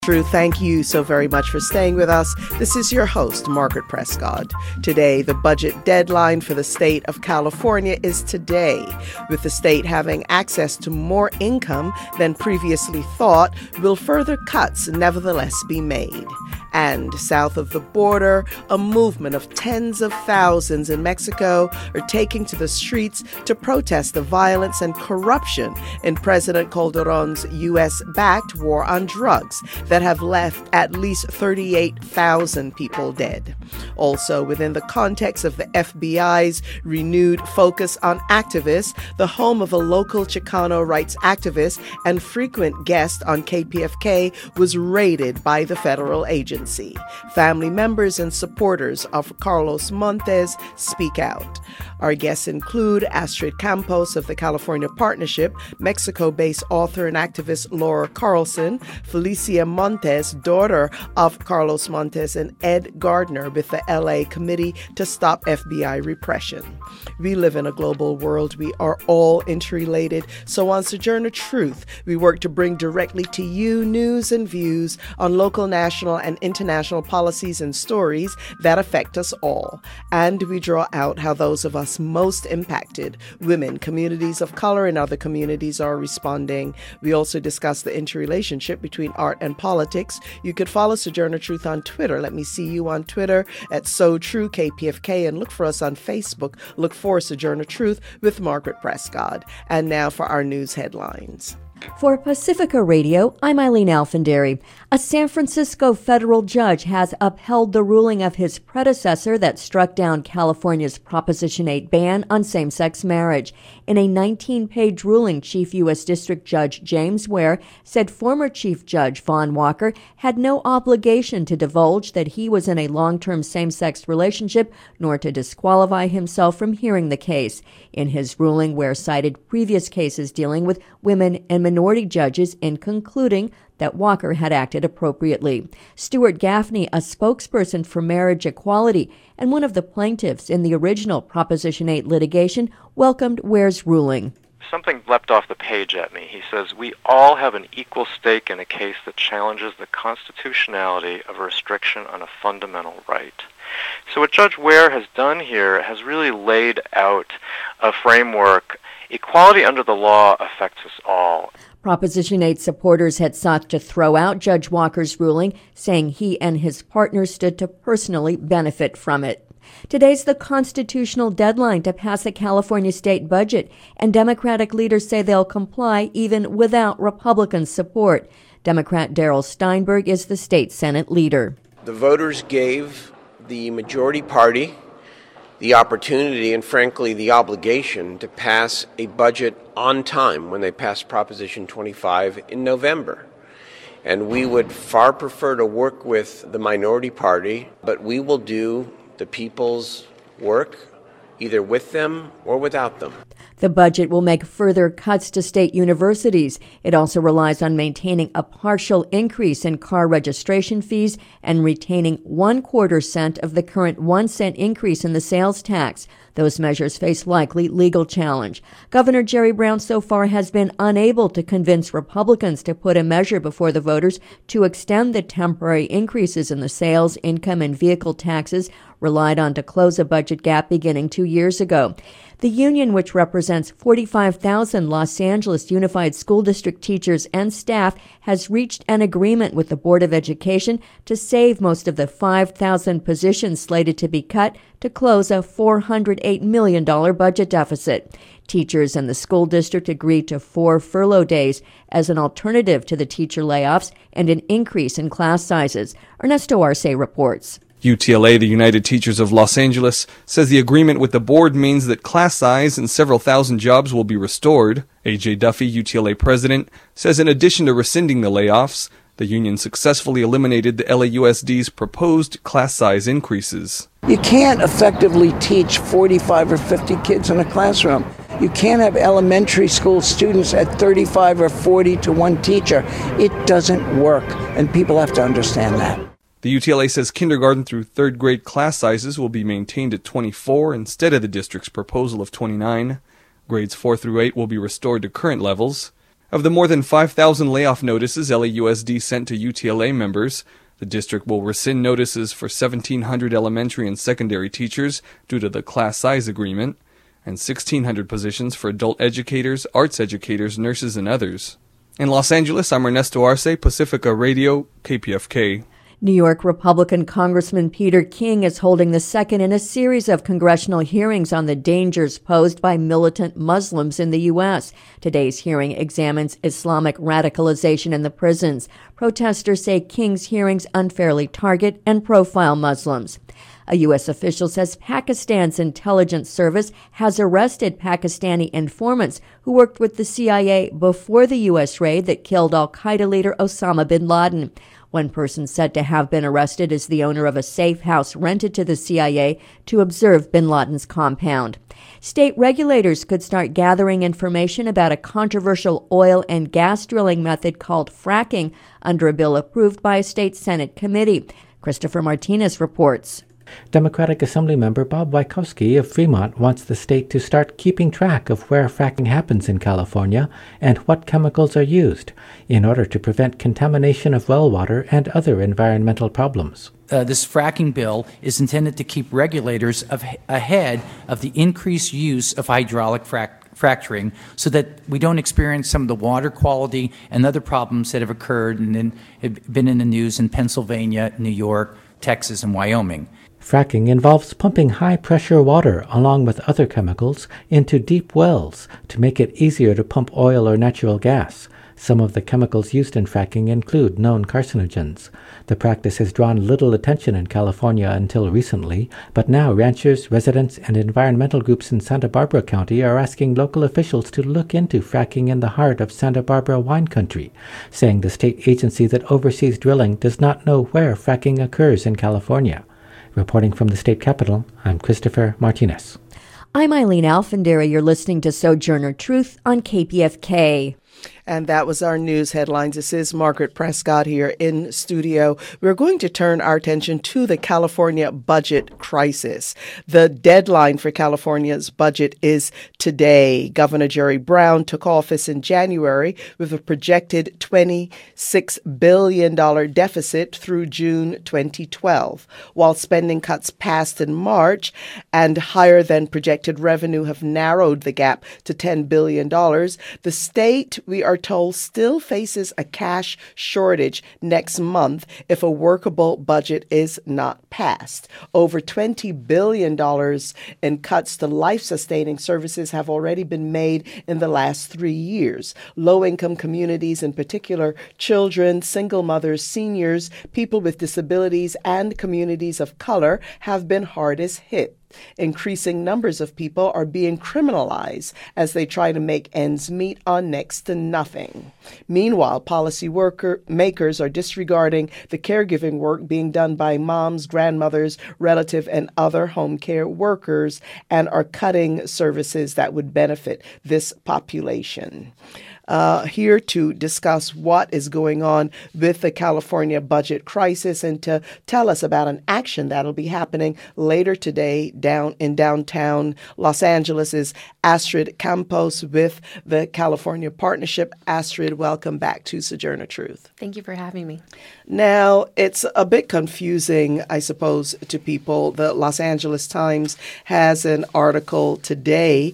Drew, thank you so very much for staying with us. This is your host, Margaret Prescott. Today, the budget deadline for the state of California is today. With the state having access to more income than previously thought, will further cuts nevertheless be made? And south of the border, a movement of tens of thousands in Mexico are taking to the streets to protest the violence and corruption in President Calderon's U.S.-backed war on drugs that have left at least 38,000 people dead. Also, within the context of the FBI's renewed focus on activists, the home of a local Chicano rights activist and frequent guest on KPFK was raided by the federal agency. Family members and supporters of Carlos Montes speak out. Our guests include Astrid Campos of the California Partnership, Mexico-based author and activist Laura Carlson, Felicia Montes, daughter of Carlos Montes, and Ed Gardner with the LA Committee to Stop FBI Repression. We live in a global world. We are all interrelated. So on Sojourner Truth, we work to bring directly to you news and views on local, national, and international policies and stories that affect us all. And we draw out how those of us most impacted, women, communities of color, and other communities are responding. We also discuss the interrelationship between art and politics. You could follow Sojourner Truth on Twitter. Let me see you on Twitter at SoTrueKPFK, and look for us on Facebook. Look for Sojourner Truth with Margaret Prescott. And now for our news headlines. For Pacifica Radio, I'm Eileen Alfandary. A San Francisco federal judge has upheld the ruling of his predecessor that struck down California's Proposition 8 ban on same-sex marriage. In a 19-page ruling, Chief U.S. District Judge James Ware said former Chief Judge Vaughn Walker had no obligation to divulge that he was in a long-term same-sex relationship, nor to disqualify himself from hearing the case. In his ruling, Ware cited previous cases dealing with women and minority judges in concluding that Walker had acted appropriately. Stuart Gaffney, a spokesperson for marriage equality and one of the plaintiffs in the original Proposition 8 litigation, welcomed Ware's ruling. Something leapt off the page at me. He says, we all have an equal stake in a case that challenges the constitutionality of a restriction on a fundamental right. So what Judge Ware has done here has really laid out a framework. Equality under the law affects us all. Proposition 8 supporters had sought to throw out Judge Walker's ruling, saying he and his partner stood to personally benefit from it. Today's the constitutional deadline to pass a California state budget, and Democratic leaders say they'll comply even without Republican support. Democrat Darrell Steinberg is the state Senate leader. The voters gave the majority party the opportunity and, frankly, the obligation to pass a budget on time when they passed Proposition 25 in November. And we would far prefer to work with the minority party, but we will do the people's work either with them or without them. The budget will make further cuts to state universities. It also relies on maintaining a partial increase in car registration fees and retaining 1/4 cent of the current 1 cent increase in the sales tax. Those measures face likely legal challenge. Governor Jerry Brown so far has been unable to convince Republicans to put a measure before the voters to extend the temporary increases in the sales, income, and vehicle taxes relied on to close a budget gap beginning 2 years ago. The union, which represents 45,000 Los Angeles Unified School District teachers and staff, has reached an agreement with the Board of Education to save most of the 5,000 positions slated to be cut to close a $408 million budget deficit. Teachers and the school district agreed to 4 furlough days as an alternative to the teacher layoffs and an increase in class sizes. Ernesto Arce reports. UTLA, the United Teachers of Los Angeles, says the agreement with the board means that class size and several thousand jobs will be restored. A.J. Duffy, UTLA president, says in addition to rescinding the layoffs, the union successfully eliminated the LAUSD's proposed class size increases. You can't effectively teach 45 or 50 kids in a classroom. You can't have elementary school students at 35 or 40 to one teacher. It doesn't work, and people have to understand that. The UTLA says kindergarten through third grade class sizes will be maintained at 24 instead of the district's proposal of 29. Grades 4 through 8 will be restored to current levels. Of the more than 5,000 layoff notices LAUSD sent to UTLA members, the district will rescind notices for 1,700 elementary and secondary teachers due to the class size agreement, and 1,600 positions for adult educators, arts educators, nurses, and others. In Los Angeles, I'm Ernesto Arce, Pacifica Radio, KPFK. New York Republican Congressman Peter King is holding the second in a series of congressional hearings on the dangers posed by militant Muslims in the U.S. Today's hearing examines Islamic radicalization in the prisons. Protesters say King's hearings unfairly target and profile Muslims. A U.S. official says Pakistan's intelligence service has arrested Pakistani informants who worked with the CIA before the U.S. raid that killed al-Qaeda leader Osama bin Laden. One person said to have been arrested is the owner of a safe house rented to the CIA to observe bin Laden's compound. State regulators could start gathering information about a controversial oil and gas drilling method called fracking under a bill approved by a state Senate committee. Christopher Martinez reports. Democratic Assemblymember Bob Wieckowski of Fremont wants the state to start keeping track of where fracking happens in California and what chemicals are used in order to prevent contamination of well water and other environmental problems. This fracking bill is intended to keep regulators ahead of the increased use of hydraulic fracturing so that we don't experience some of the water quality and other problems that have occurred and have been in the news in Pennsylvania, New York, Texas, and Wyoming. Fracking involves pumping high-pressure water along with other chemicals into deep wells to make it easier to pump oil or natural gas. Some of the chemicals used in fracking include known carcinogens. The practice has drawn little attention in California until recently, but now ranchers, residents, and environmental groups in Santa Barbara County are asking local officials to look into fracking in the heart of Santa Barbara wine country, saying the state agency that oversees drilling does not know where fracking occurs in California. Reporting from the state capitol, I'm Christopher Martinez. I'm Eileen Alfandera. You're listening to Sojourner Truth on KPFK. And that was our news headlines. This is Margaret Prescott here in studio. We're going to turn our attention to the California budget crisis. The deadline for California's budget is today. Governor Jerry Brown took office in January with a projected $26 billion deficit through June 2012. While spending cuts passed in March and higher than projected revenue have narrowed the gap to $10 billion, the state, we are told, still faces a cash shortage next month if a workable budget is not passed. Over $20 billion in cuts to life-sustaining services have already been made in the last 3 years. Low-income communities, in particular children, single mothers, seniors, people with disabilities, and communities of color, have been hardest hit. Increasing numbers of people are being criminalized as they try to make ends meet on next to nothing. Meanwhile, policy makers are disregarding the caregiving work being done by moms, grandmothers, relative, and other home care workers and are cutting services that would benefit this population. Here to discuss what is going on with the California budget crisis and to tell us about an action that'll be happening later today down in downtown Los Angeles is Astrid Campos with the California Partnership. Astrid, welcome back to Sojourner Truth. Thank you for having me. Now, it's a bit confusing, I suppose, to people. The Los Angeles Times has an article today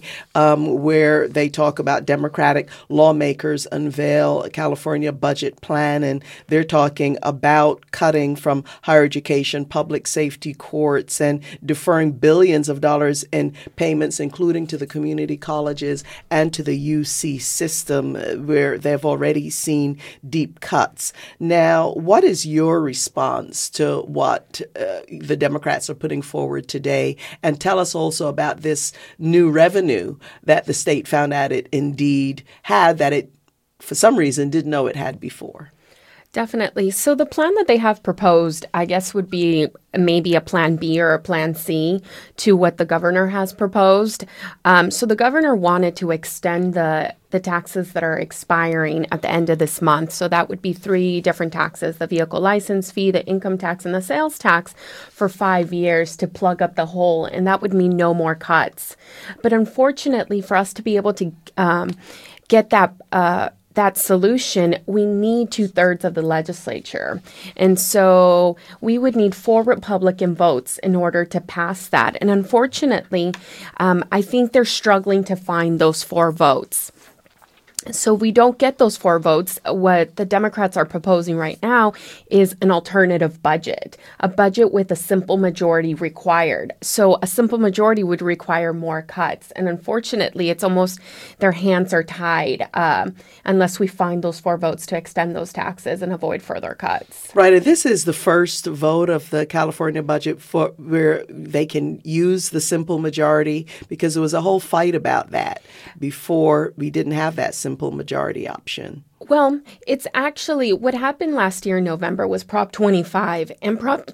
where they talk about Democratic lawmakers unveil a California budget plan, and they're talking about cutting from higher education, public safety courts, and deferring billions of dollars in payments, including to the community colleges and to the UC system, where they've already seen deep cuts. Now, what is your response to what the Democrats are putting forward today? And tell us also about this new revenue that the state found out it indeed had, that it, for some reason, didn't know it had before. Definitely. So the plan that they have proposed, I guess, would be maybe a plan B or a plan C to what the governor has proposed. So the governor wanted to extend the taxes that are expiring at the end of this month. So that would be 3 different taxes: the vehicle license fee, the income tax, and the sales tax for 5 years to plug up the hole. And that would mean no more cuts. But unfortunately, for us to be able to get that that solution, we need 2/3 of the legislature. And so we would need 4 Republican votes in order to pass that. And unfortunately, I think they're struggling to find those 4 votes. So we don't get those 4 votes. What the Democrats are proposing right now is an alternative budget, a budget with a simple majority required. So a simple majority would require more cuts. And unfortunately, it's almost their hands are tied unless we find those 4 votes to extend those taxes and avoid further cuts. Right. And this is the first vote of the California budget for where they can use the simple majority, because there was a whole fight about that before we didn't have that simple majority option. Well, it's actually what happened last year in November was Prop 25, and Prop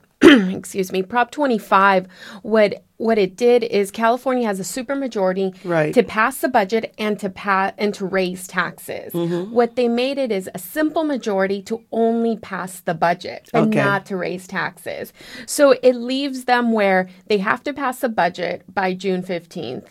25, what it did is California has a supermajority to pass the budget and to raise taxes. What they made it is a simple majority to only pass the budget and not to raise taxes. So it leaves them where they have to pass the budget by June 15th.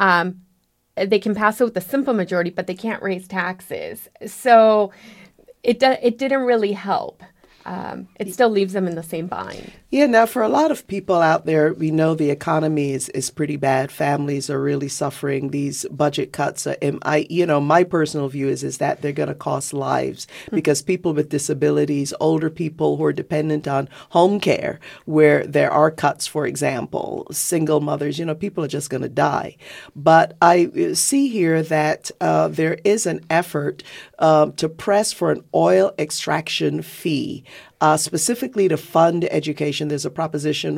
They can pass it with a simple majority, but they can't raise taxes. So it didn't really help. It still leaves them in the same bind. Yeah, now for a lot of people out there, we know the economy is pretty bad. Families are really suffering. These budget cuts, my personal view is that they're going to cost lives, because people with disabilities, older people who are dependent on home care, where there are cuts, for example, single mothers, people are just going to die. But I see here that there is an effort to press for an oil extraction fee. Specifically to fund education. There's a Proposition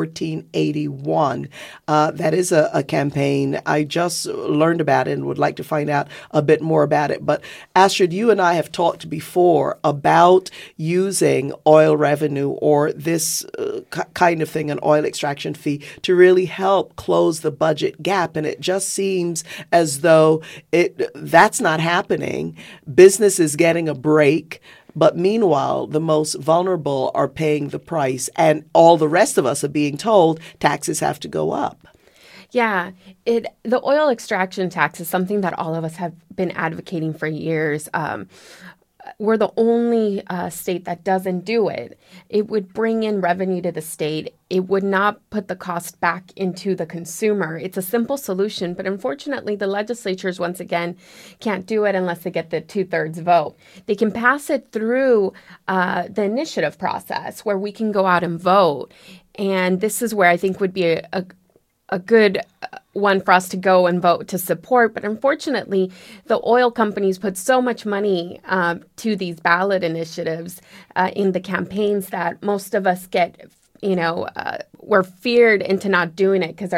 1481 that is a campaign. I just learned about it and would like to find out a bit more about it. But Astrid, you and I have talked before about using oil revenue or this kind of thing, an oil extraction fee, to really help close the budget gap. And it just seems as though that's not happening. Business is getting a break. But meanwhile, the most vulnerable are paying the price, and all the rest of us are being told taxes have to go up. Yeah, the oil extraction tax is something that all of us have been advocating for years. We're the only state that doesn't do it. It would bring in revenue to the state. It would not put the cost back into the consumer. It's a simple solution, but unfortunately, the legislatures, once again, can't do it unless they get the 2/3 vote. They can pass it through the initiative process where we can go out and vote. And this is where I think would be a good one for us to go and vote to support. But unfortunately, the oil companies put so much money to these ballot initiatives in the campaigns that most of us get, we're feared into not doing it because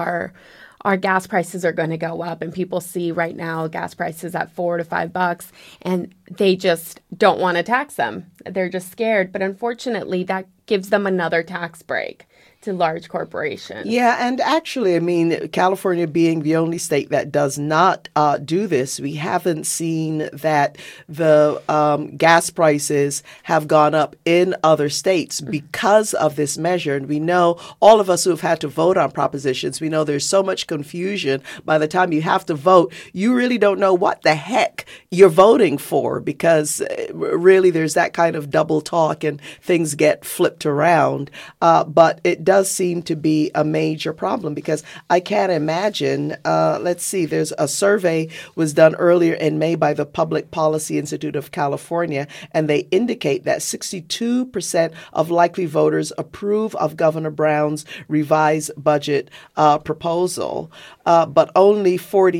our gas prices are going to go up, and people see right now gas prices at $4 to $5, and they just don't want to tax them. They're just scared. But unfortunately, that gives them another tax break to large corporations. Yeah, and actually, California being the only state that does not do this, we haven't seen that the gas prices have gone up in other states because of this measure. And we know, all of us who have had to vote on propositions, we know there's so much confusion. By the time you have to vote, you really don't know what the heck you're voting for, because really there's that kind of double talk and things get flipped around. But it does seem to be a major problem, because I can't imagine, let's see, there's a survey was done earlier in May by the Public Policy Institute of California, and they indicate that 62% of likely voters approve of Governor Brown's revised budget proposal, but only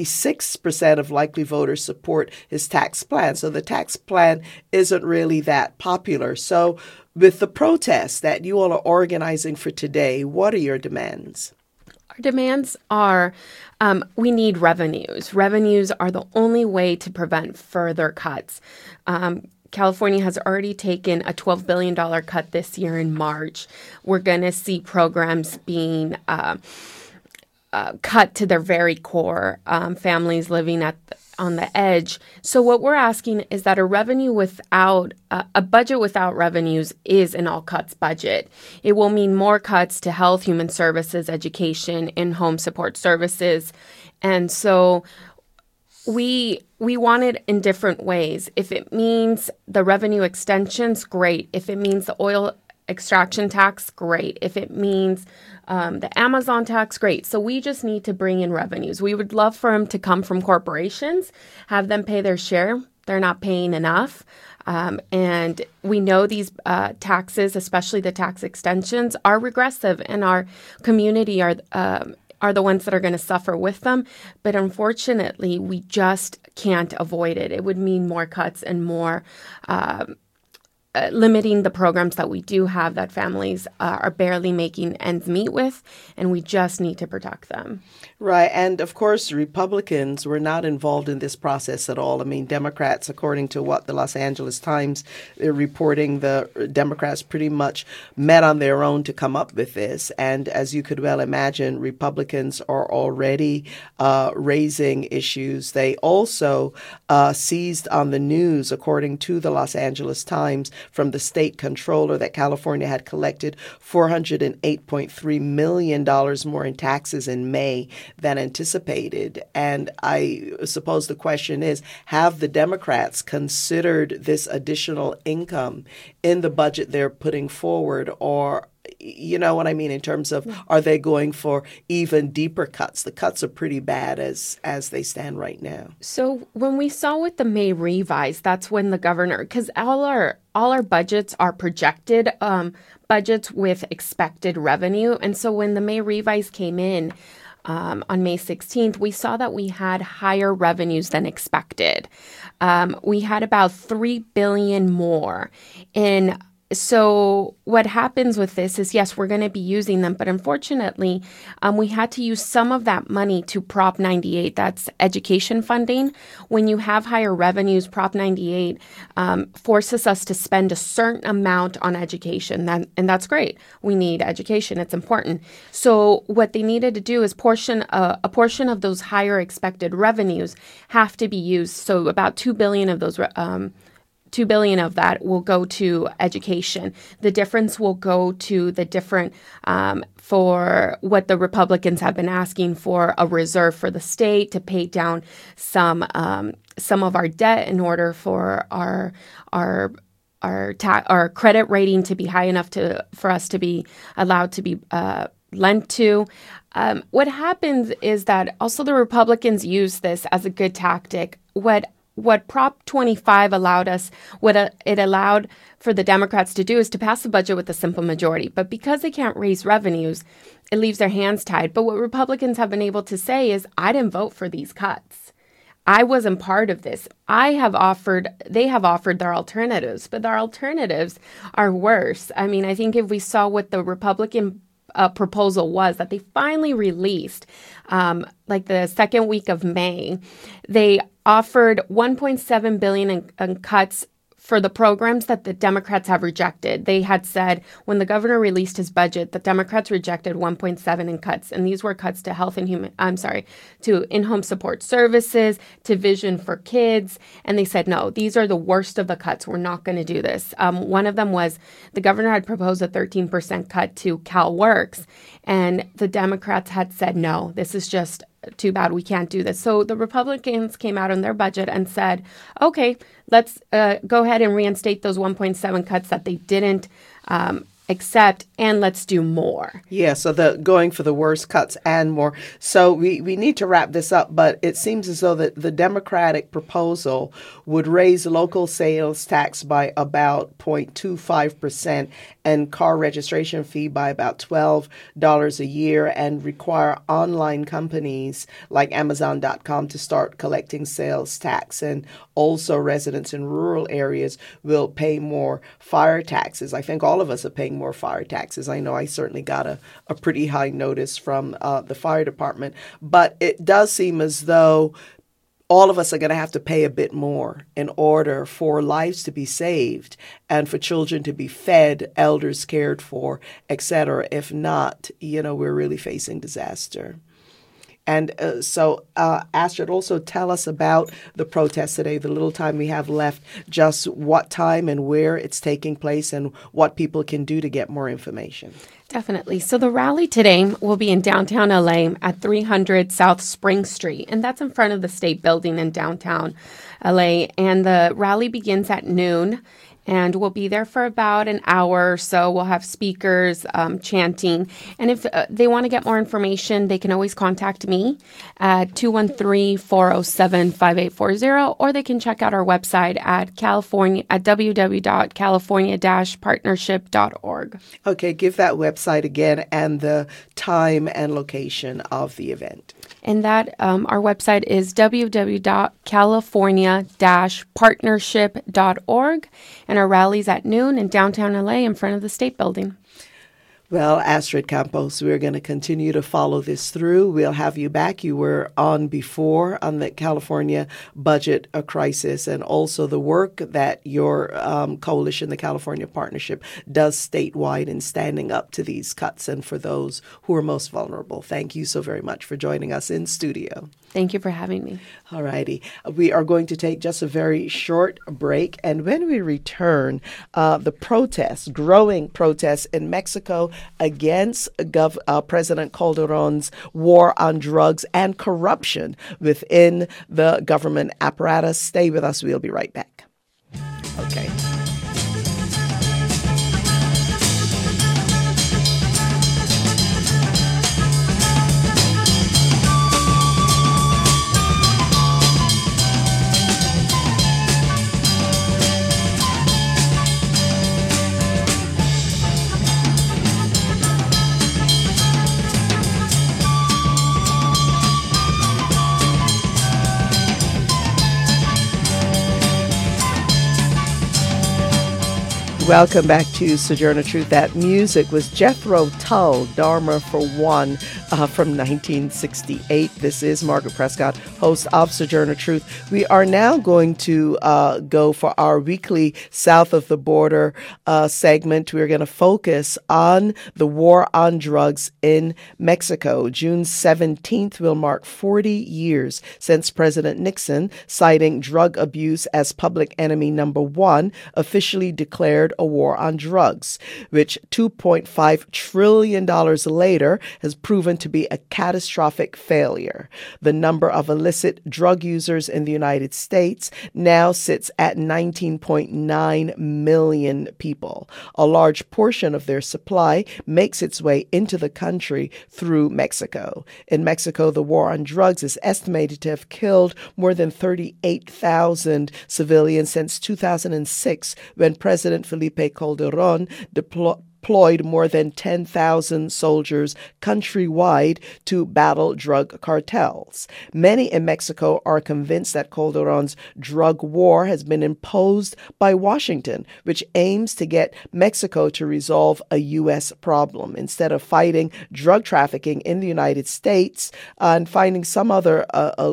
46% of likely voters support his tax plan. So the tax plan isn't really that popular. So with the protests that you all are organizing for today, what are your demands? Our demands are we need revenues. Revenues are the only way to prevent further cuts. California has already taken a $12 billion cut this year in March. We're going to see programs being cut to their very core, families living on the edge. So what we're asking is that a budget without revenues is an all cuts budget. It will mean more cuts to health, human services, education, and home support services. And so we want it in different ways. If it means the revenue extensions, great. If it means the oil extraction tax, great. If it means the Amazon tax, great. So we just need to bring in revenues. We would love for them to come from corporations, have them pay their share. They're not paying enough. And we know these taxes, especially the tax extensions, are regressive, and our community are the ones that are going to suffer with them. But unfortunately, we just can't avoid it. It would mean more cuts and more limiting the programs that we do have that families are barely making ends meet with, and we just need to protect them. Right. And of course, Republicans were not involved in this process at all. I mean, Democrats, according to what the Los Angeles Times they're reporting, the Democrats pretty much met on their own to come up with this. And as you could well imagine, Republicans are already raising issues. They also seized on the news, according to the Los Angeles Times, from the state comptroller that California had collected $408.3 million more in taxes in May than anticipated. And I suppose the question is, have the Democrats considered this additional income in the budget they're putting forward, or you know what I mean, in terms of are they going for even deeper cuts? The cuts are pretty bad as they stand right now. So when we saw with the May revise, that's when the governor, because all our budgets are projected budgets with expected revenue. And so when the May revise came in on May 16th, we saw that we had higher revenues than expected. We had about $3 billion more in. So what happens with this is, yes, we're going to be using them, but unfortunately, we had to use some of that money to Prop 98. That's education funding. When you have higher revenues, Prop 98 forces us to spend a certain amount on education, and that's great. We need education. It's important. So what they needed to do is a portion of those higher expected revenues have to be used. So about $2 billion of those $2 billion of that will go to education. The difference will go to the different, for what the Republicans have been asking for, a reserve for the state to pay down some of our debt in order for our credit rating to be high enough for us to be allowed to be lent to. What happens is that also the Republicans use this as a good tactic. What Prop 25 allowed us, it allowed for the Democrats to do is to pass the budget with a simple majority. But because they can't raise revenues, it leaves their hands tied. But what Republicans have been able to say is, I didn't vote for these cuts. I wasn't part of this. They have offered their alternatives, but their alternatives are worse. I mean, I think if we saw what the Republican proposal was that they finally released, like the second week of May, they offered $1.7 billion in cuts for the programs that the Democrats have rejected. They had said when the governor released his budget, the Democrats rejected 1.7 in cuts, and these were cuts to to in-home support services, to Vision for Kids, and they said, no, these are the worst of the cuts. We're not going to do this. One of them was the governor had proposed a 13% cut to CalWorks, and the Democrats had said, no, this is just too bad, we can't do this. So the Republicans came out in their budget and said, okay, let's go ahead and reinstate those 1.7 cuts that they didn't accept, and let's do more. Yeah, so going for the worst cuts and more. So we need to wrap this up, but it seems as though that the Democratic proposal would raise local sales tax by about 0.25% and car registration fee by about $12 a year, and require online companies like Amazon.com to start collecting sales tax. And also residents in rural areas will pay more fire taxes. I think all of us are paying more fire taxes. I know I certainly got a pretty high notice from the fire department, but it does seem as though all of us are going to have to pay a bit more in order for lives to be saved and for children to be fed, elders cared for, etc. If not, we're really facing disaster. And so, Astrid, also tell us about the protest today, the little time we have left, just what time and where it's taking place and what people can do to get more information. Definitely. So the rally today will be in downtown LA at 300 South Spring Street, and that's in front of the State Building in downtown LA. And the rally begins at noon. And we'll be there for about an hour or so. We'll have speakers chanting. And if they want to get more information, they can always contact me at 213-407-5840, or they can check out our website at www.california-partnership.org. Okay, give that website again and the time and location of the event. And that our website is www.california-partnership.org. And our rally's at noon in downtown LA in front of the State Building. Well, Astrid Campos, we're going to continue to follow this through. We'll have you back. You were on before on the California budget crisis, and also the work that your coalition, the California Partnership, does statewide in standing up to these cuts and for those who are most vulnerable. Thank you so very much for joining us in studio. Thank you for having me. All righty. We are going to take just a very short break. And when we return, the protests, growing protests in Mexico against President Calderon's war on drugs and corruption within the government apparatus. Stay with us. We'll be right back. Okay. Welcome back to Sojourner Truth. That music was Jethro Tull, Dharma for One, from 1968. This is Margaret Prescott, host of Sojourner Truth. We are now going to go for our weekly South of the Border segment. We're going to focus on the war on drugs in Mexico. June 17th will mark 40 years since President Nixon, citing drug abuse as public enemy number one, officially declared a war on drugs, which $2.5 trillion later has proven to be a catastrophic failure. The number of illicit drug users in the United States now sits at 19.9 million people. A large portion of their supply makes its way into the country through Mexico. In Mexico, the war on drugs is estimated to have killed more than 38,000 civilians since 2006, when President Felipe Calderón deployed more than 10,000 soldiers countrywide to battle drug cartels. Many in Mexico are convinced that Calderón's drug war has been imposed by Washington, which aims to get Mexico to resolve a U.S. problem instead of fighting drug trafficking in the United States and finding some other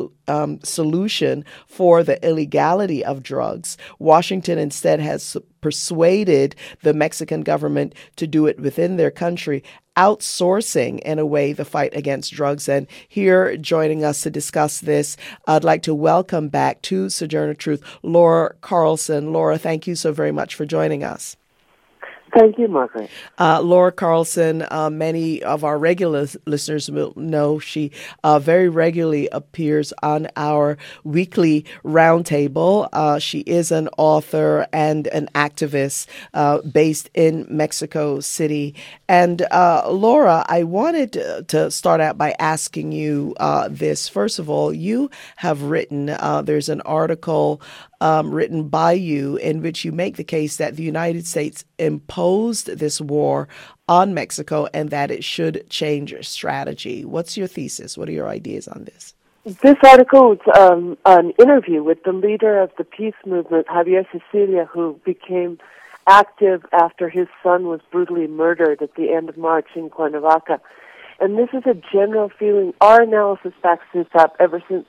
solution for the illegality of drugs. Washington instead has persuaded the Mexican government to do it within their country, outsourcing, in a way, the fight against drugs. And here, joining us to discuss this, I'd like to welcome back to Sojourner Truth, Laura Carlson. Laura, thank you so very much for joining us. Thank you, Margaret. Laura Carlson, many of our regular listeners will know she very regularly appears on our weekly roundtable. She is an author and an activist based in Mexico City. And Laura, I wanted to start out by asking you this. First of all, you have written, there's an article written by you in which you make the case that the United States imposed this war on Mexico and that it should change strategy. What's your thesis? What are your ideas on this? This article is an interview with the leader of the peace movement, Javier Sicilia, who became active after his son was brutally murdered at the end of March in Cuernavaca. And this is a general feeling. Our analysis backs this up ever since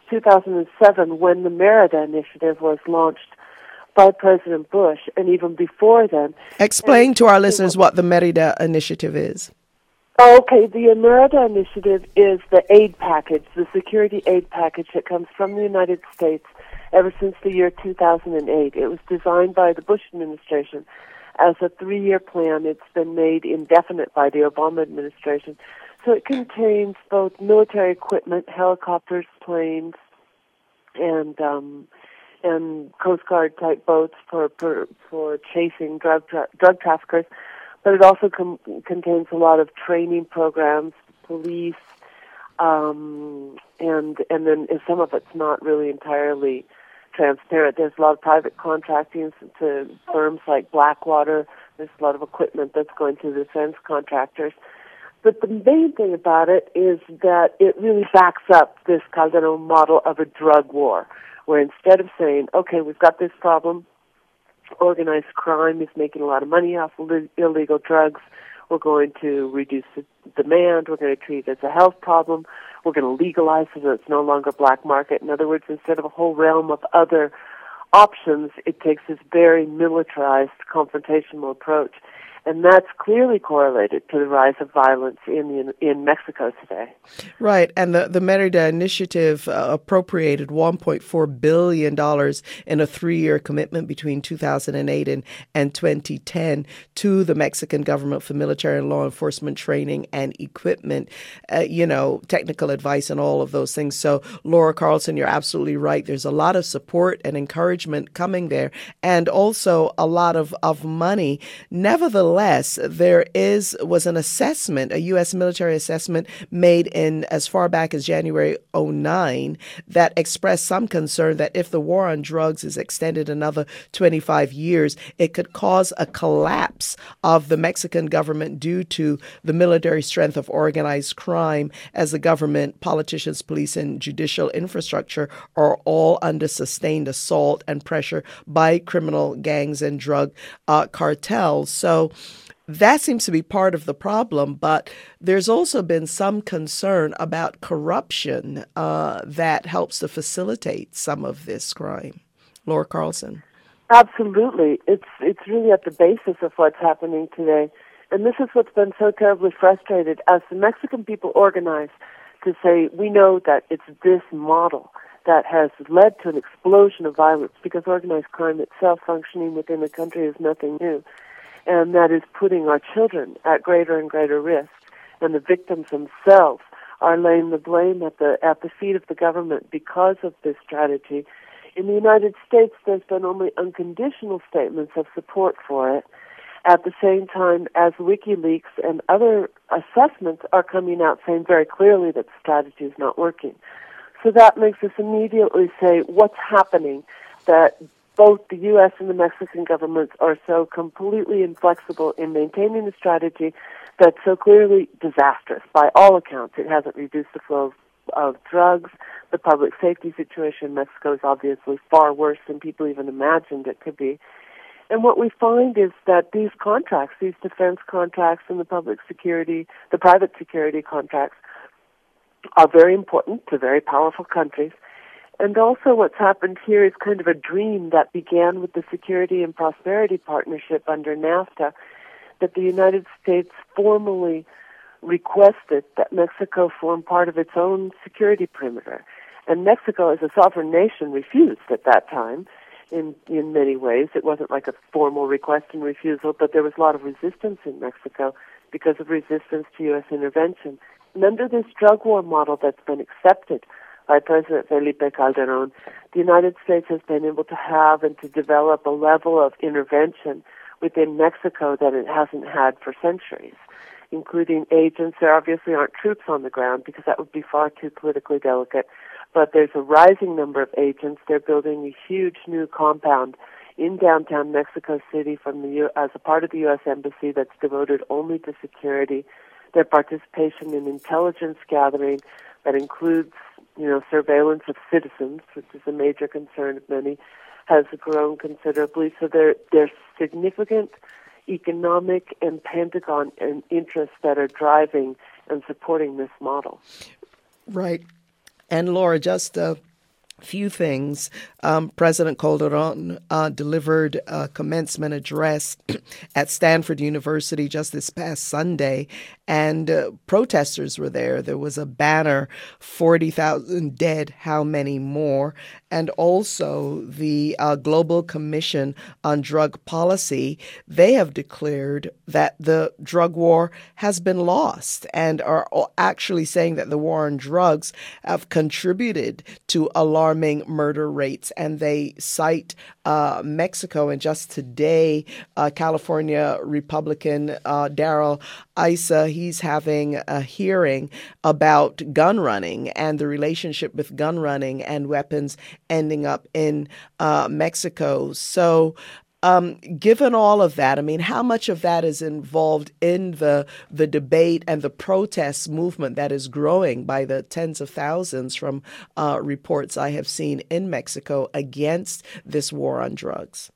2007, when the Merida Initiative was launched by President Bush, and even before then. Explain to our listeners what the Merida Initiative is. Okay, the Emerita Initiative is the aid package, the security aid package that comes from the United States ever since the year 2008. It was designed by the Bush administration as a 3-year plan. It's been made indefinite by the Obama administration. So it contains both military equipment, helicopters, planes, and Coast Guard type boats for chasing drug traffickers. But it also contains a lot of training programs, police, and then some of it's not really entirely transparent. There's a lot of private contracting to firms like Blackwater. There's a lot of equipment that's going to defense contractors. But the main thing about it is that it really backs up this Calderon model of a drug war, where instead of saying, okay, we've got this problem, organized crime is making a lot of money off illegal drugs, we're going to reduce the demand, we're going to treat it as a health problem, we're going to legalize it so it's no longer black market. In other words, instead of a whole realm of other options, it takes this very militarized confrontational approach. And that's clearly correlated to the rise of violence in Mexico today. Right. And the Merida Initiative appropriated $1.4 billion in a 3-year commitment between 2008 and 2010 to the Mexican government for military and law enforcement training and equipment, technical advice and all of those things. So, Laura Carlson, you're absolutely right. There's a lot of support and encouragement coming there, and also a lot of money. Nevertheless, there was an assessment, a U.S. military assessment made in as far back as January 2009 that expressed some concern that if the war on drugs is extended another 25 years, it could cause a collapse of the Mexican government due to the military strength of organized crime, as the government, politicians, police, and judicial infrastructure are all under sustained assault and pressure by criminal gangs and drug cartels. So that seems to be part of the problem, but there's also been some concern about corruption that helps to facilitate some of this crime. Laura Carlson. Absolutely. It's really at the basis of what's happening today. And this is what's been so terribly frustrated as the Mexican people organize to say, we know that it's this model that has led to an explosion of violence, because organized crime itself functioning within the country is nothing new. And that is putting our children at greater and greater risk. And the victims themselves are laying the blame at the feet of the government because of this strategy. In the United States, there's been only unconditional statements of support for it, at the same time as WikiLeaks and other assessments are coming out saying very clearly that the strategy is not working. So that makes us immediately say, what's happening that both the U.S. and the Mexican governments are so completely inflexible in maintaining a strategy that's so clearly disastrous by all accounts. It hasn't reduced the flow of drugs. The public safety situation in Mexico is obviously far worse than people even imagined it could be. And what we find is that these contracts, these defense contracts and the private security contracts, are very important to very powerful countries. And also what's happened here is kind of a dream that began with the Security and Prosperity Partnership under NAFTA, that the United States formally requested that Mexico form part of its own security perimeter. And Mexico, as a sovereign nation, refused at that time in many ways. It wasn't like a formal request and refusal, but there was a lot of resistance in Mexico because of resistance to U.S. intervention. And under this drug war model that's been accepted by President Felipe Calderon, the United States has been able to have and to develop a level of intervention within Mexico that it hasn't had for centuries, including agents. There obviously aren't troops on the ground because that would be far too politically delicate, but there's a rising number of agents. They're building a huge new compound in downtown Mexico City as a part of the U.S. Embassy that's devoted only to security. Their participation in intelligence gathering that includes, surveillance of citizens, which is a major concern of many, has grown considerably. So there's significant economic and Pentagon and interests that are driving and supporting this model. Right. And Laura, just few things. President Calderon delivered a commencement address at Stanford University just this past Sunday, and protesters were there. There was a banner, 40,000 dead, how many more? And also the Global Commission on Drug Policy, they have declared that the drug war has been lost and are actually saying that the war on drugs have contributed to alarming murder rates. And they cite Mexico. And just today, California Republican Darrell Issa, he's having a hearing about gun running and the relationship with gun running and weapons ending up in Mexico. So given all of that, I mean, how much of that is involved in the debate and the protest movement that is growing by the tens of thousands from reports I have seen in Mexico against this war on drugs?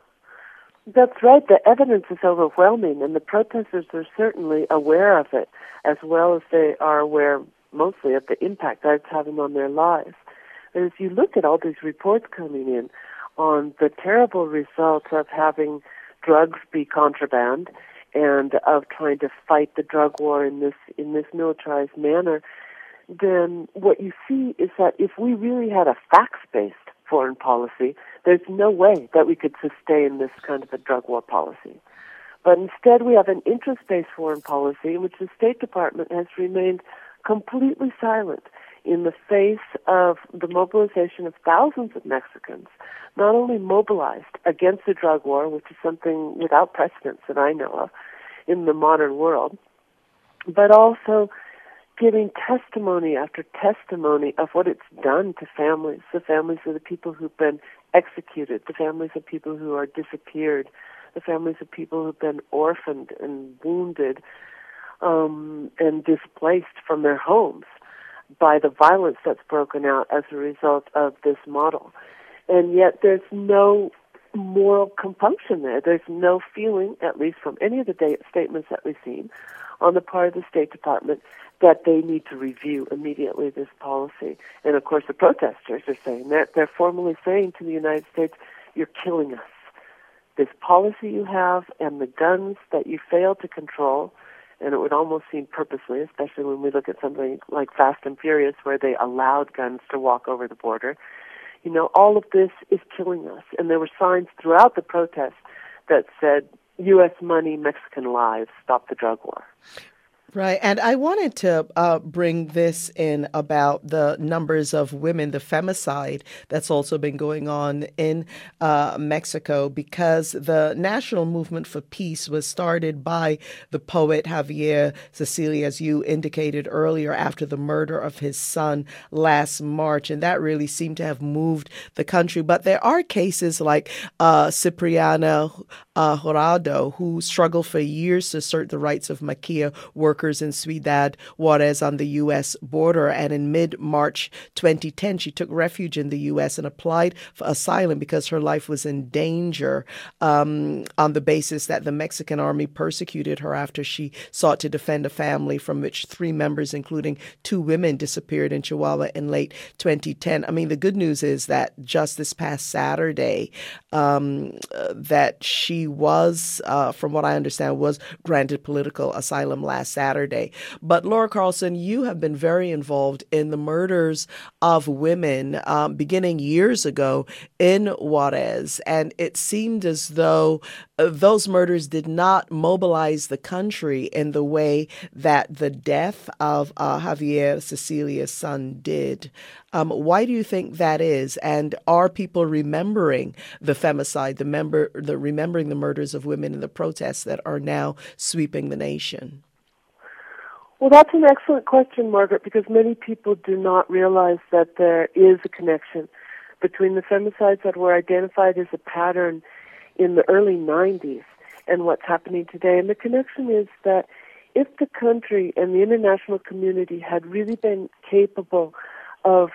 That's right. The evidence is overwhelming, and the protesters are certainly aware of it, as well as they are aware mostly of the impact that it's having on their lives. And if you look at all these reports coming in on the terrible results of having drugs be contraband and of trying to fight the drug war in this militarized manner, then what you see is that if we really had a facts-based foreign policy, there's no way that we could sustain this kind of a drug war policy. But instead we have an interest-based foreign policy in which the State Department has remained completely silent in the face of the mobilization of thousands of Mexicans, not only mobilized against the drug war, which is something without precedence that I know of in the modern world, but also giving testimony after testimony of what it's done to families, the families of the people who've been executed, the families of people who are disappeared, the families of people who've been orphaned and wounded and displaced from their homes by the violence that's broken out as a result of this model. And yet there's no moral compunction there. There's no feeling, at least from any of the statements that we've seen, on the part of the State Department that they need to review immediately this policy. And of course the protesters are saying that. They're formally saying to the United States, you're killing us. This policy you have and the guns that you fail to control, and it would almost seem purposely, especially when we look at something like Fast and Furious where they allowed guns to walk over the border. You know, all of this is killing us. And there were signs throughout the protests that said, U.S. money, Mexican lives, stop the drug war. Right. And I wanted to bring this in about the numbers of women, the femicide that's also been going on in Mexico, because the National Movement for Peace was started by the poet Javier Cecilia, as you indicated earlier, after the murder of his son last March. And that really seemed to have moved the country. But there are cases like Cipriana Jurado, who struggled for years to assert the rights of Maquia workers in Ciudad Juarez on the U.S. border. And in mid-March 2010, she took refuge in the U.S. and applied for asylum because her life was in danger on the basis that the Mexican army persecuted her after she sought to defend a family from which 3 members, including 2 women, disappeared in Chihuahua in late 2010. I mean, the good news is that just this past Saturday, that she was, from what I understand, was granted political asylum last Saturday. But Laura Carlson, you have been very involved in the murders of women beginning years ago in Juarez. And it seemed as though those murders did not mobilize the country in the way that the death of Javier Cecilia's son did. Why do you think that is? And are people remembering the femicide, remembering the murders of women in the protests that are now sweeping the nation? Well, that's an excellent question, Margaret, because many people do not realize that there is a connection between the femicides that were identified as a pattern in the early 90s and what's happening today. And the connection is that if the country and the international community had really been capable of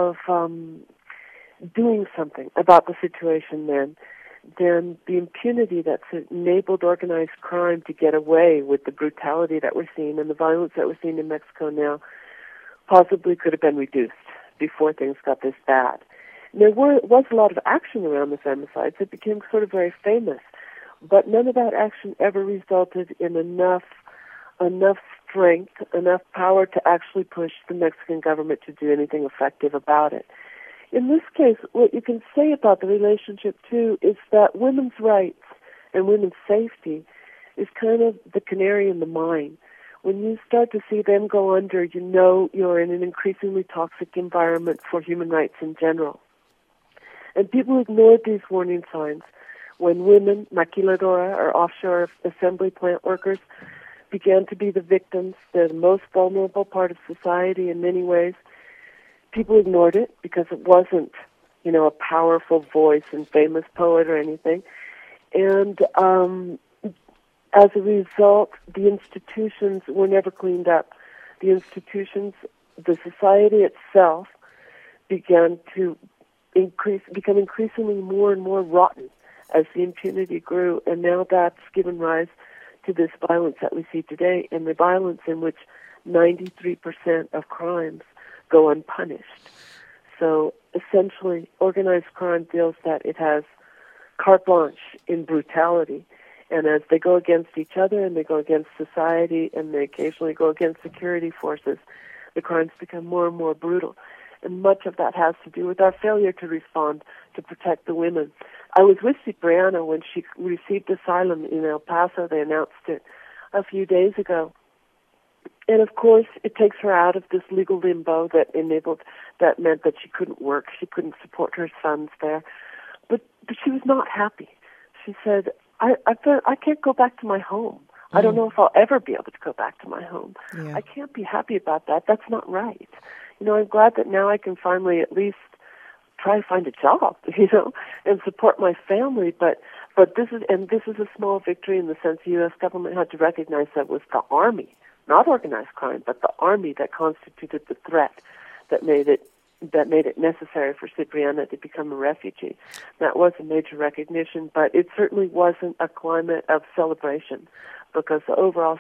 doing something about the situation then the impunity that's enabled organized crime to get away with the brutality that we're seeing and the violence that we're seeing in Mexico now possibly could have been reduced before things got this bad. There was a lot of action around the femicides. It became sort of very famous. But none of that action ever resulted in enough strength, enough power to actually push the Mexican government to do anything effective about it. In this case, what you can say about the relationship, too, is that women's rights and women's safety is kind of the canary in the mine. When you start to see them go under, you know you're in an increasingly toxic environment for human rights in general. And people ignored these warning signs. When women, maquiladora, or offshore assembly plant workers, began to be the victims, they're the most vulnerable part of society in many ways, people ignored it because it wasn't, a powerful voice and famous poet or anything. And as a result, the institutions were never cleaned up. The institutions, the society itself, began to become increasingly more and more rotten as the impunity grew, and now that's given rise to this violence that we see today, and the violence in which 93% of crimes go unpunished. So essentially, organized crime feels that it has carte blanche in brutality, and as they go against each other and they go against society and they occasionally go against security forces, the crimes become more and more brutal. And much of that has to do with our failure to respond to protect the women. I was with Cipriana when she received asylum in El Paso. They announced it a few days ago. And of course, it takes her out of this legal limbo that meant that she couldn't work, she couldn't support her sons there. But she was not happy. She said, I can't go back to my home. I don't know if I'll ever be able to go back to my home. Yeah. I can't be happy about that. That's not right. I'm glad that now I can finally at least try to find a job, and support my family. But this is a small victory in the sense the U.S. government had to recognize that it was the army, not organized crime, but the army that constituted the threat that made it necessary for Cipriana to become a refugee. That was a major recognition, but it certainly wasn't a climate of celebration because the overall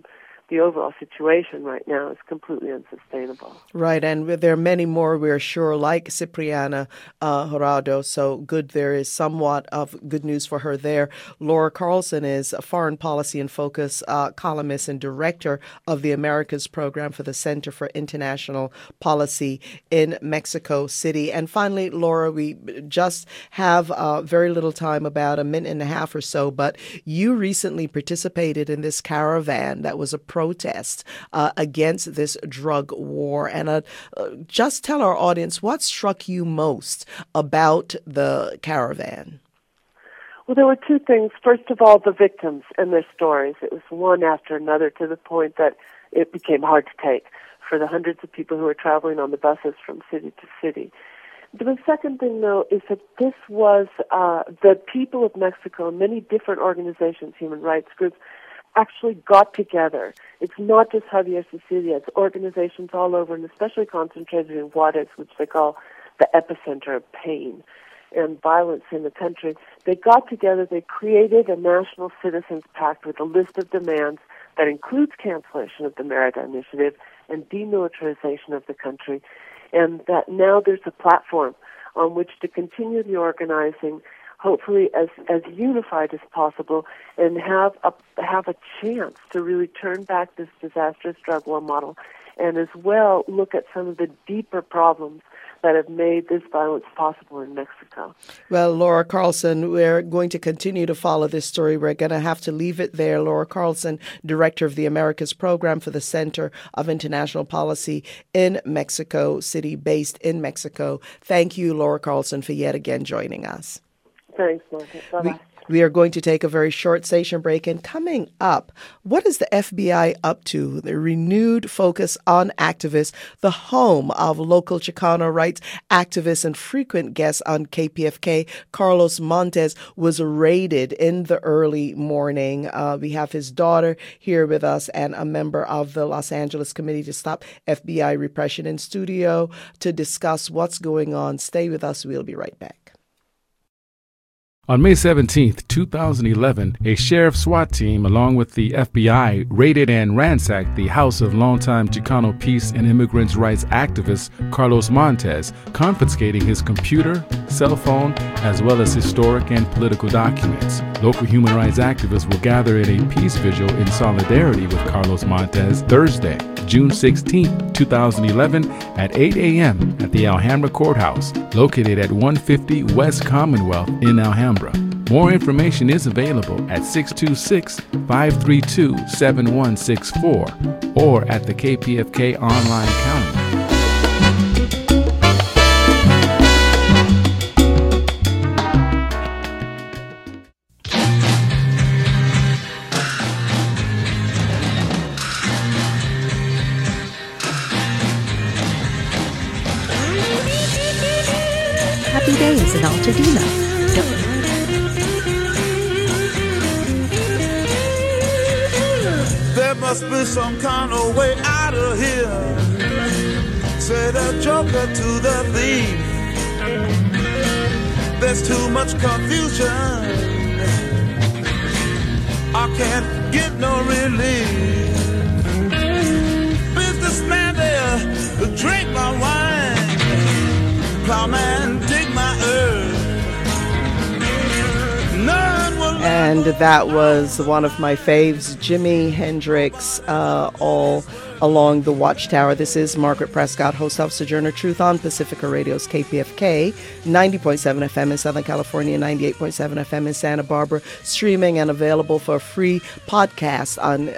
situation right now is completely unsustainable. Right, and there are many more, we're sure, like Cipriana Jurado, so good there is somewhat of good news for her there. Laura Carlson is a foreign policy and focus columnist and director of the Americas program for the Center for International Policy in Mexico City. And finally, Laura, we just have very little time, about a minute and a half or so, but you recently participated in this caravan that was a protest against this drug war. And just tell our audience what struck you most about the caravan. Well, there were two things. First of all, the victims and their stories. It was one after another to the point that it became hard to take for the hundreds of people who were traveling on the buses from city to city. The second thing, though, is that this was the people of Mexico, many different organizations, human rights groups, actually got together. It's not just Javier Cecilia, it's organizations all over, and especially concentrated in Juarez, which they call the epicenter of pain and violence in the country. They got together, they created a National Citizens Pact with a list of demands that includes cancellation of the Merida Initiative and demilitarization of the country, and that now there's a platform on which to continue the organizing, hopefully as unified as possible, and have a chance to really turn back this disastrous drug war model, and as well look at some of the deeper problems that have made this violence possible in Mexico. Well, Laura Carlson, we're going to continue to follow this story. We're going to have to leave it there. Laura Carlson, Director of the Americas Program for the Center of International Policy in Mexico City, based in Mexico. Thank you, Laura Carlson, for yet again joining us. Thanks, Margaret. Bye-bye. We are going to take a very short station break. And coming up, what is the FBI up to? The renewed focus on activists, the home of local Chicano rights activists and frequent guest on KPFK, Carlos Montes, was raided in the early morning. We have his daughter here with us and a member of the Los Angeles Committee to Stop FBI Repression in studio to discuss what's going on. Stay with us. We'll be right back. On May 17, 2011, a sheriff's SWAT team, along with the FBI, raided and ransacked the house of longtime Chicano peace and immigrants' rights activist Carlos Montes, confiscating his computer, cell phone, as well as historic and political documents. Local human rights activists will gather at a peace vigil in solidarity with Carlos Montes Thursday, June 16, 2011, at 8 a.m. at the Alhambra Courthouse, located at 150 West Commonwealth in Alhambra. More information is available at 626-532-7164 or at the KPFK online calendar. Happy days in Altadena. There must be some kind of way out of here. Say the joker to the thief. There's too much confusion. I can't get no relief. Businessman there, drink my wine. Plowman, dig my earth. None will. And that was one of my faves, Jimi Hendrix, all along the Watchtower. This is Margaret Prescott, host of Sojourner Truth on Pacifica Radio's KPFK, 90.7 FM in Southern California, 98.7 FM in Santa Barbara, streaming and available for a free podcast on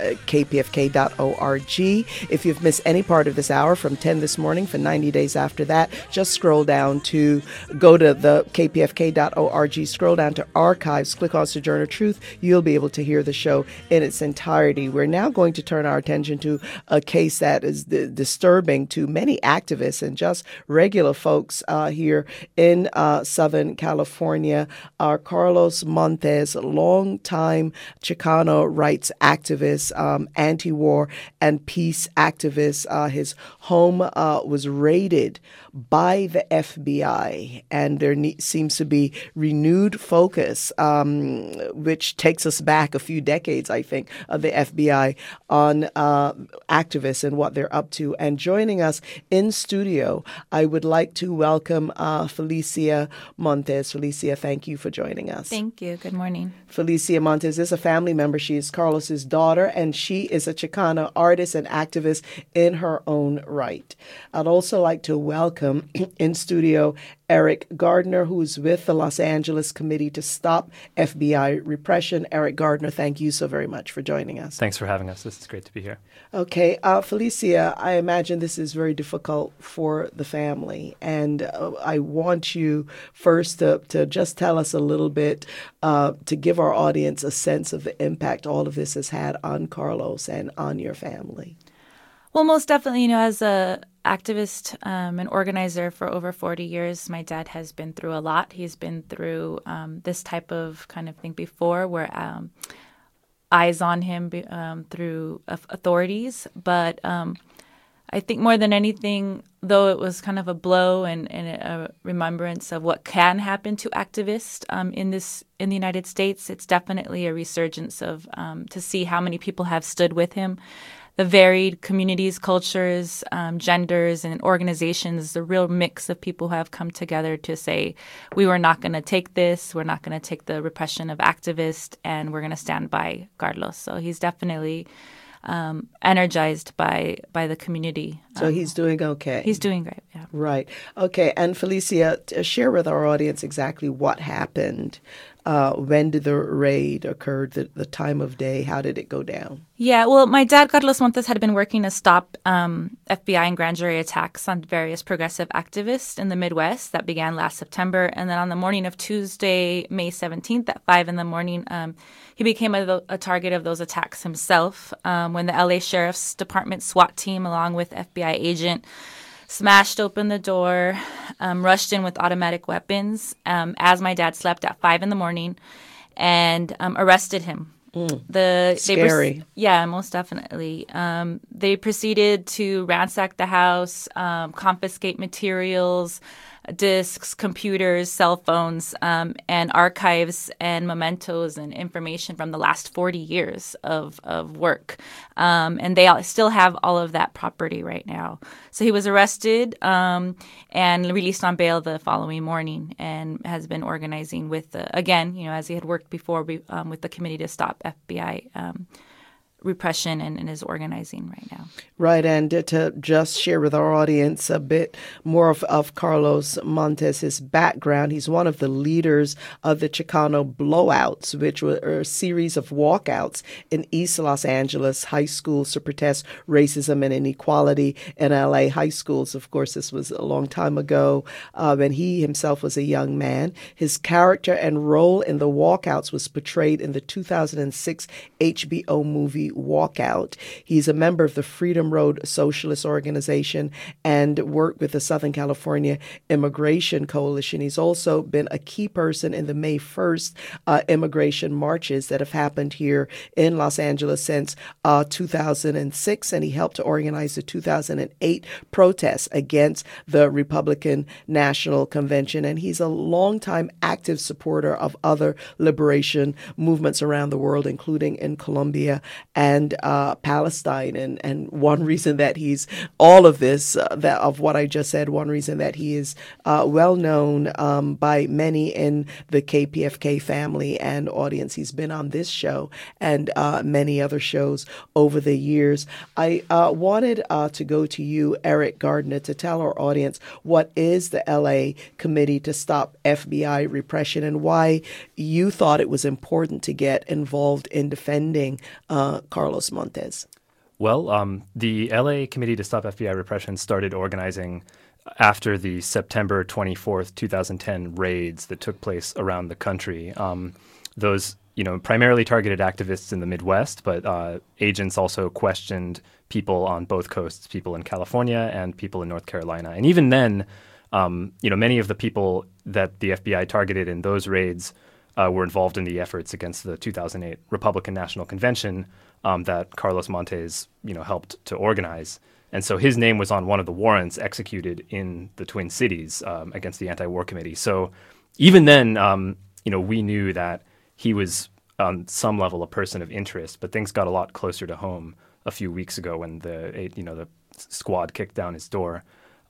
kpfk.org. If you've missed any part of this hour from 10 this morning for 90 days after that, just scroll down to, go to the kpfk.org, scroll down to archives, click on Sojourner Truth. You'll be able to hear the show in its entirety. We're now going to turn our attention to a case that is disturbing to many activists and just regular folks here in Southern California. Carlos Montes, longtime Chicano rights activist, anti-war and peace activist. His home was raided by the FBI, and there seems to be renewed focus, which takes us back a few decades, I think, of the FBI on activists and what they're up to. And joining us in studio, I would like to welcome Felicia Montes. Felicia, thank you for joining us. Thank you. Good morning. Felicia Montes is a family member. She is Carlos's daughter, and she is a Chicano artist and activist in her own right. I'd also like to welcome in studio Eric Gardner, who's with the Los Angeles Committee to Stop FBI Repression. Eric Gardner, thank you so very much for joining us. Thanks for having us. This is great to be here. Okay. Felicia, I imagine this is very difficult for the family, and I want you first to just tell us a little bit, to give our audience a sense of the impact all of this has had on Carlos and on your family. Well, most definitely, as a activist and organizer for over 40 years, my dad has been through a lot. He's been through this type of kind of thing before, where eyes on him through authorities. But I think more than anything, though it was kind of a blow and a remembrance of what can happen to activists in the United States, it's definitely a resurgence of to see how many people have stood with him. The varied communities, cultures, genders, and organizations, the real mix of people who have come together to say, we were not going to take this, we're not going to take the repression of activists, and we're going to stand by Carlos. So he's definitely energized by the community. So he's doing okay. He's doing great, yeah. Right. Okay. And Felicia, share with our audience exactly what happened. When did the raid occur, the time of day? How did it go down? Yeah, well, my dad, Carlos Montes, had been working to stop FBI and grand jury attacks on various progressive activists in the Midwest that began last September. And then on the morning of Tuesday, May 17th at 5 in the morning, he became a target of those attacks himself when the LA Sheriff's Department SWAT team, along with FBI agent, smashed open the door, rushed in with automatic weapons as my dad slept at 5 in the morning and arrested him. Scary. Yeah, most definitely. They proceeded to ransack the house, confiscate materials, disks, computers, cell phones, and archives and mementos and information from the last 40 years of work. And they still have all of that property right now. So he was arrested and released on bail the following morning, and has been organizing with, again, as he had worked before with the Committee to Stop FBI repression, and is organizing right now. Right, and to just share with our audience a bit more of Carlos Montes' background, he's one of the leaders of the Chicano blowouts, which were a series of walkouts in East Los Angeles high schools to protest racism and inequality in LA high schools. Of course, this was a long time ago, and he himself was a young man. His character and role in the walkouts was portrayed in the 2006 HBO movie Walkout. He's a member of the Freedom Road Socialist Organization and worked with the Southern California Immigration Coalition. He's also been a key person in the May 1st immigration marches that have happened here in Los Angeles since 2006, and he helped to organize the 2008 protests against the Republican National Convention. And he's a longtime active supporter of other liberation movements around the world, including in Colombia and Palestine. And one reason that he's all of this, that of what I just said, one reason that he is well known by many in the KPFK family and audience. He's been on this show and many other shows over the years. I wanted to go to you, Eric Gardner, to tell our audience what is the LA Committee to Stop FBI Repression and why you thought it was important to get involved in defending Carlos Montes. Well, the LA Committee to Stop FBI Repression started organizing after the September 24th, 2010 raids that took place around the country. Those, primarily targeted activists in the Midwest, but agents also questioned people on both coasts, people in California and people in North Carolina. And even then, many of the people that the FBI targeted in those raids were involved in the efforts against the 2008 Republican National Convention that Carlos Montes, helped to organize. And so his name was on one of the warrants executed in the Twin Cities against the Anti-War Committee. So even then, we knew that he was on some level a person of interest, but things got a lot closer to home a few weeks ago when the squad kicked down his door.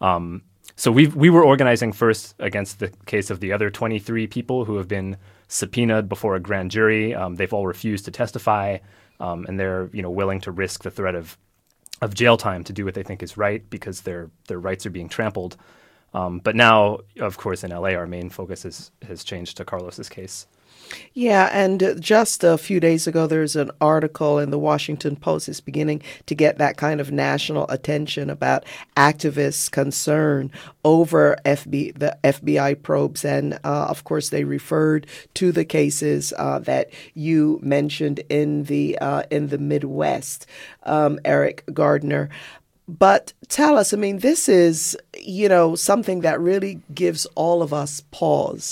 So we were organizing first against the case of the other 23 people who have been subpoenaed before a grand jury. They've all refused to testify, and they're willing to risk the threat of jail time to do what they think is right because their rights are being trampled. But now, of course, in LA, our main focus has changed to Carlos's case. Yeah, and just a few days ago, there's an article in the Washington Post is beginning to get that kind of national attention about activists' concern over the FBI probes. And, of course, they referred to the cases that you mentioned in the Midwest, Eric Gardner. But tell us, this is, something that really gives all of us pause.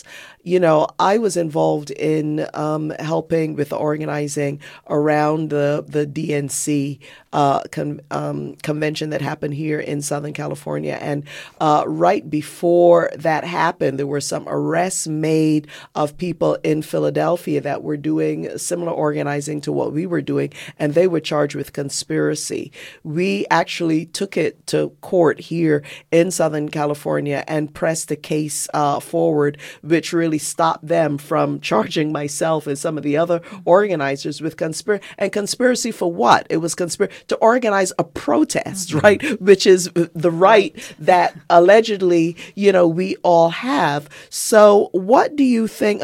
I was involved in helping with the organizing around the DNC convention that happened here in Southern California. And right before that happened, there were some arrests made of people in Philadelphia that were doing similar organizing to what we were doing, and they were charged with conspiracy. We actually took it to court here in Southern California and pressed the case forward, which really stopped them from charging myself and some of the other organizers with conspiracy. And conspiracy for what? It was to organize a protest, right? Which is the right that allegedly, we all have. So what do you think?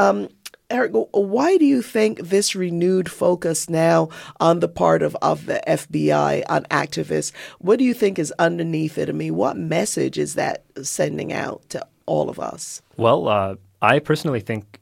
Eric, why do you think this renewed focus now on the part of the FBI on activists, what do you think is underneath it? What message is that sending out to all of us? Well, I personally think,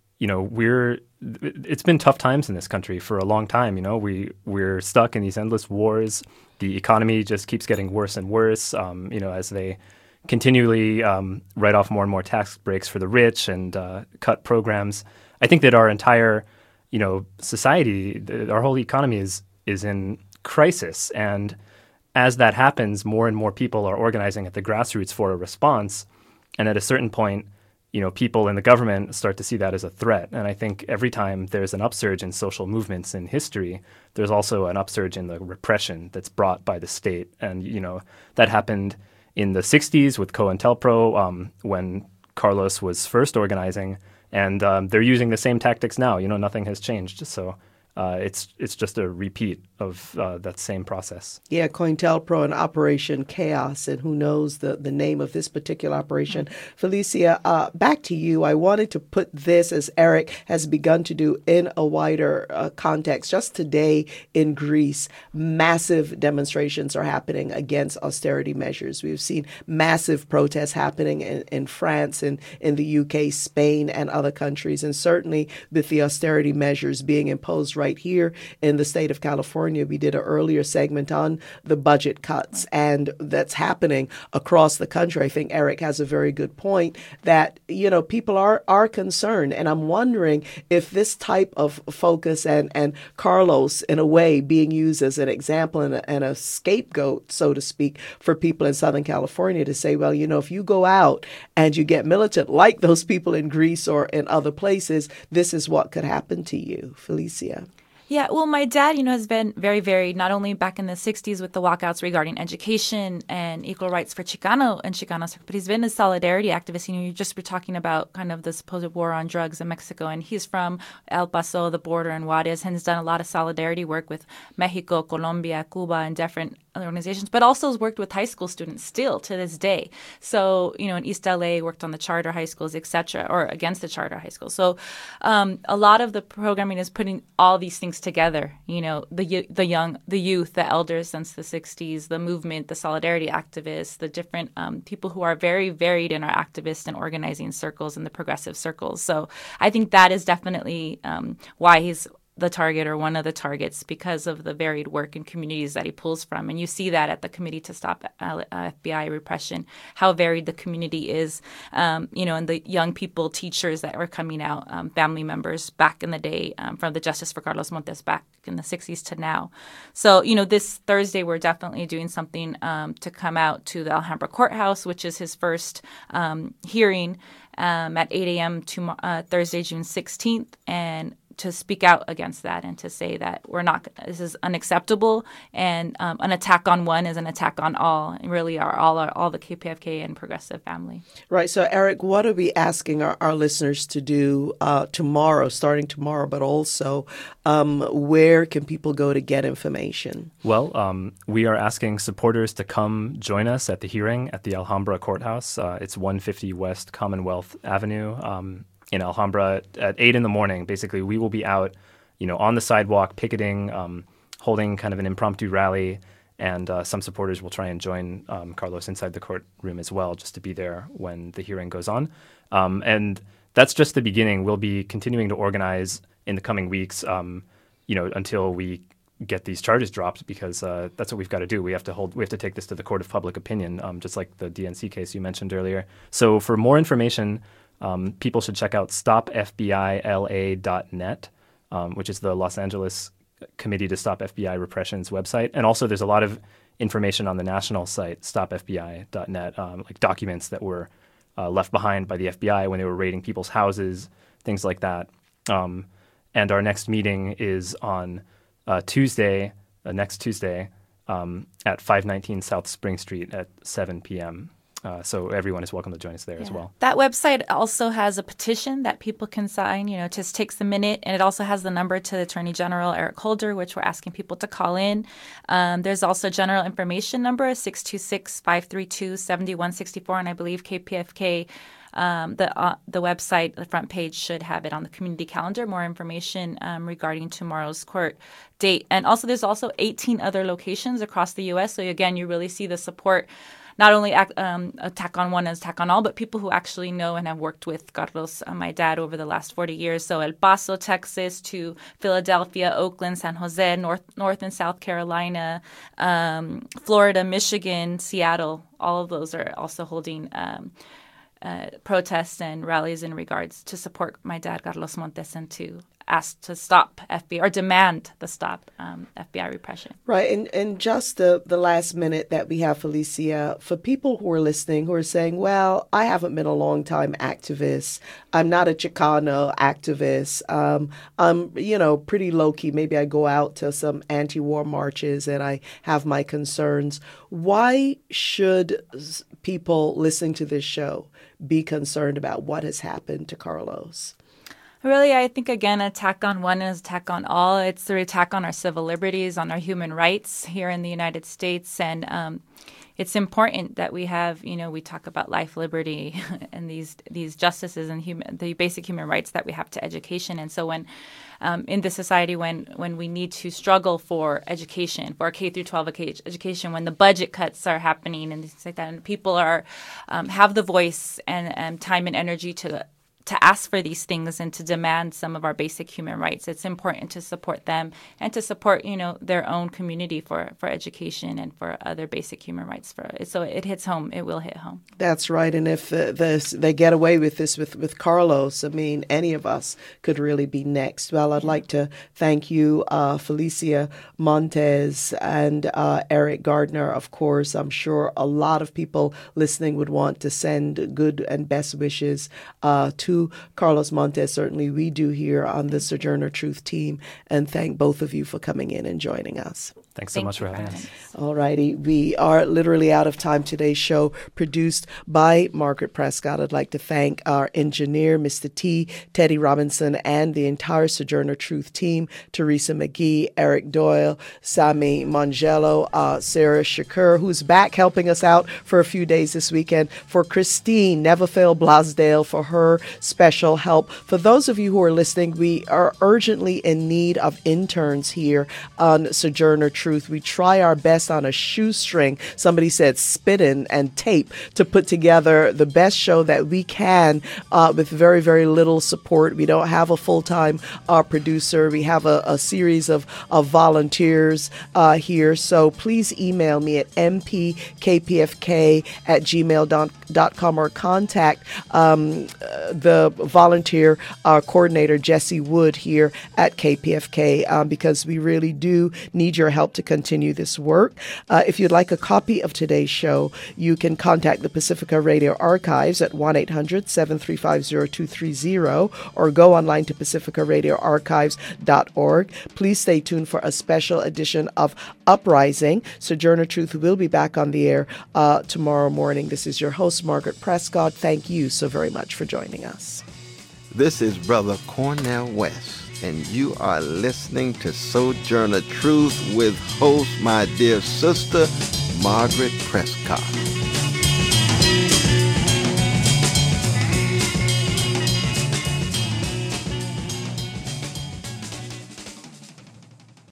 it's been tough times in this country for a long time. We're stuck in these endless wars. The economy just keeps getting worse and worse, as they continually write off more and more tax breaks for the rich and cut programs. I think that our entire, society, our whole economy is in crisis. And as that happens, more and more people are organizing at the grassroots for a response. And at a certain point, people in the government start to see that as a threat. And I think every time there's an upsurge in social movements in history, there's also an upsurge in the repression that's brought by the state. And, that happened in the 60s with COINTELPRO when Carlos was first organizing. And they're using the same tactics now. Nothing has changed. So it's just a repeat of that same process. Yeah, COINTELPRO and Operation Chaos, and who knows the name of this particular operation. Felicia, back to you. I wanted to put this, as Eric has begun to do, in a wider context. Just today in Greece, massive demonstrations are happening against austerity measures. We've seen massive protests happening in France and in the UK, Spain, and other countries, and certainly with the austerity measures being imposed right here in the state of California. We did an earlier segment on the budget cuts, and that's happening across the country. I think Eric has a very good point that, people are concerned. And I'm wondering if this type of focus and Carlos, in a way, being used as an example and a scapegoat, so to speak, for people in Southern California to say, well, if you go out and you get militant like those people in Greece or in other places, this is what could happen to you. Felicia. Yeah, well, my dad, has been very varied, not only back in the 60s with the walkouts regarding education and equal rights for Chicano and Chicanos, but he's been a solidarity activist. You just were talking about kind of the supposed war on drugs in Mexico, and he's from El Paso, the border, and Juarez, and has done a lot of solidarity work with Mexico, Colombia, Cuba, and different other organizations, but also has worked with high school students still to this day. So, in East LA, worked on the charter high schools, et cetera, or against the charter high schools. So a lot of the programming is putting all these things together, the youth, the elders since the 60s, the movement, the solidarity activists, the different people who are very varied in our activist and organizing circles and the progressive circles. So I think that is definitely why he's the target or one of the targets, because of the varied work and communities that he pulls from. And you see that at the Committee to Stop FBI Repression, how varied the community is, and the young people, teachers that were coming out, family members back in the day from the Justice for Carlos Montes back in the 60s to now. So, this Thursday we're definitely doing something to come out to the Alhambra Courthouse, which is his first hearing at 8 a.m. Thursday, June 16th, and to speak out against that and to say that this is unacceptable, and an attack on one is an attack on all, and really all the KPFK and progressive family. Right. So, Eric, what are we asking our listeners to do starting tomorrow, but also where can people go to get information? Well, we are asking supporters to come join us at the hearing at the Alhambra Courthouse. It's 150 West Commonwealth Avenue. In Alhambra at 8 in the morning. Basically, we will be out, on the sidewalk, picketing, holding kind of an impromptu rally, and some supporters will try and join Carlos inside the courtroom as well, just to be there when the hearing goes on. And that's just the beginning. We'll be continuing to organize in the coming weeks, until we get these charges dropped, because that's what we've got to do. We have to take this to the court of public opinion, just like the DNC case you mentioned earlier. So for more information, people should check out stopfbila.net, which is the Los Angeles Committee to Stop FBI Repression's website. And also there's a lot of information on the national site, stopfbi.net, like documents that were left behind by the FBI when they were raiding people's houses, things like that. And our next meeting is on Tuesday, next Tuesday, at 519 South Spring Street at 7 p.m. So everyone is welcome to join us there as well. That website also has a petition that people can sign, it just takes a minute. And it also has the number to the Attorney General, Eric Holder, which we're asking people to call in. There's also a general information number, 626-532-7164. And I believe KPFK, the website, the front page should have it on the community calendar, more information regarding tomorrow's court date. And also there's also 18 other locations across the U.S. So again, you really see the support, not only attack on one as attack on all, but people who actually know and have worked with Carlos, my dad, over the last 40 years. So El Paso, Texas, to Philadelphia, Oakland, San Jose, North and South Carolina, Florida, Michigan, Seattle. All of those are also holding protests and rallies in regards to support my dad, Carlos Montes, and to ask to stop FBI or demand the stop FBI repression. Right. And just the last minute that we have, Felicia, for people who are listening who are saying, well, I haven't been a long time activist. I'm not a Chicano activist. I'm, pretty low key. Maybe I go out to some anti-war marches and I have my concerns. Why should people listening to this show be concerned about what has happened to Carlos? Really, I think, again, attack on one is attack on all. It's the attack on our civil liberties, on our human rights here in the United States. And it's important that we have, we talk about life, liberty, and these justices and the basic human rights that we have to education. And so when in this society, when we need to struggle for education, for K through 12 education, when the budget cuts are happening and things like that, and people are have the voice and time and energy to ask for these things and to demand some of our basic human rights, it's important to support them and to support, their own community for education and for other basic human rights. So it hits home. It will hit home. That's right. And if they get away with this with Carlos, any of us could really be next. Well, I'd like to thank you, Felicia Montes and Eric Gardner. Of course, I'm sure a lot of people listening would want to send good and best wishes to Carlos Montes. Certainly we do here on the Sojourner Truth team, and thank both of you for coming in and joining us. Thanks so much for having us. All righty. We are literally out of time. Today's show produced by Margaret Prescott. I'd like to thank our engineer, Mr. T, Teddy Robinson, and the entire Sojourner Truth team, Teresa McGee, Eric Doyle, Sami Mangello, Sarah Shakur, who's back helping us out for a few days this weekend, for Christine Neverfail Blasdale for her special help. For those of you who are listening, we are urgently in need of interns here on Sojourner Truth. We try our best on a shoestring, somebody said spitting and tape, to put together the best show that we can with very, very little support. We don't have a full-time producer. We have a series of volunteers here. So please email me at mpkpfk@gmail.com or contact the volunteer coordinator, Jesse Wood, here at KPFK, because we really do need your help to continue this work. If you'd like a copy of today's show, you can contact the Pacifica Radio Archives at 1-800-735-0230 or go online to pacificaradioarchives.org. Please stay tuned for a special edition of Uprising. Sojourner Truth will be back on the air tomorrow morning. This is your host, Margaret Prescott. Thank you so very much for joining us. This is Brother Cornel West, and you are listening to Sojourner Truth with host, my dear sister, Margaret Prescott.